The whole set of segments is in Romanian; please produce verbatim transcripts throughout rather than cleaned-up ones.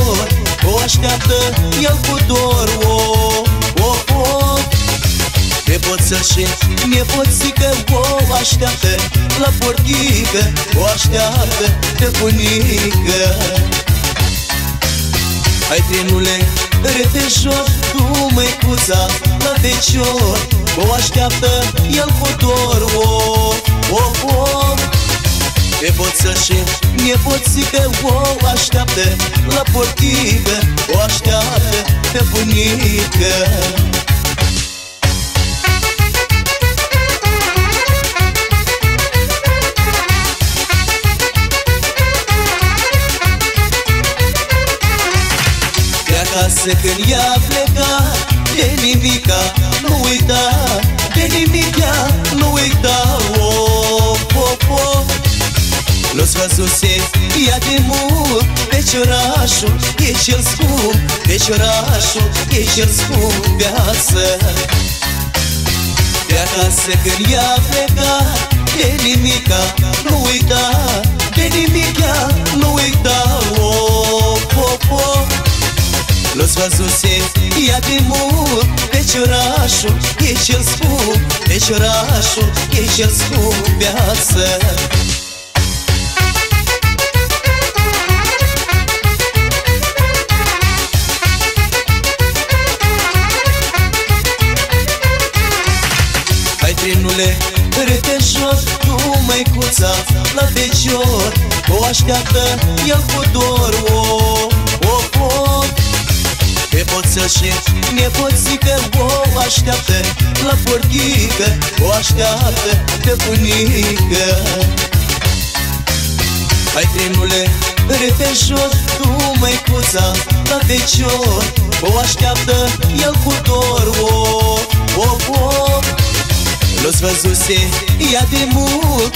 fecior, o așteaptă el cu dor. O, o, o, nepoță și nepoțică o așteaptă la portică, o așteaptă pe bunică. Hai trenule, repejor, tu măicuța la fecior, o așteaptă el cu dor. O, o, o, nepoță și nepoțică o așteaptă la portică, o așteaptă pe bunică. Acasă când ea pleca, de nimica nu uita, de nimica nu uita. O, o, o, nu-ți văzuse ea de mult, feciorașul e cel scump, feciorașul e cel scump viață. De acasă când ea pleca, de nimica nu uita, de nimica nu uita. O, o, o, nu-ți văzuse ea de mult, feciorașul e cel scump, feciorașul e cel scump viață. Hai trenule, repejor, tu măicuța la fecior, o așteaptă el cu dor. O, o, o, nepoță și nepoțică o așteaptă la portică, o așteaptă pe bunică. Hai trenule, repejor, tu măicuța la fecior, o așteaptă el cu dor. O, o, o, nu-ți văzuse ea de mult,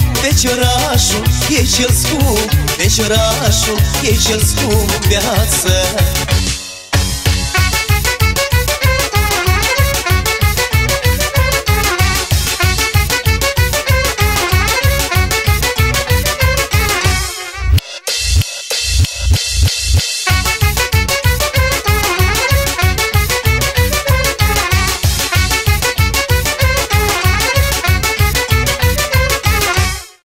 feciorașul e cel scump, feciorașul e cel scump viață.